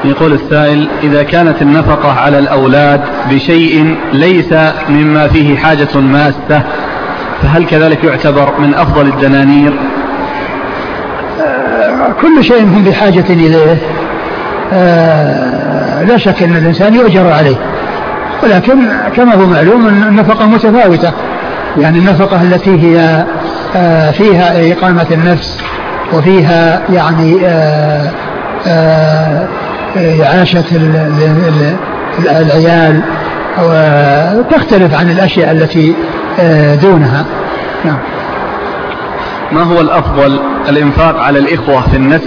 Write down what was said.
يقول السائل: إذا كانت النفقة على الأولاد بشيء ليس مما فيه حاجة ماسة فهل كذلك يعتبر من أفضل الدنانير؟ كل شيء هم بحاجة إليه لا شك أن الإنسان يؤجر عليه، ولكن كما هو معلوم أن النفقة متفاوتة، يعني النفقة التي هي فيها إقامة النفس وفيها يعني إعاشة العيال تختلف عن الأشياء التي دونها. نعم. ما هو الأفضل، الإنفاق على الإخوة في النسب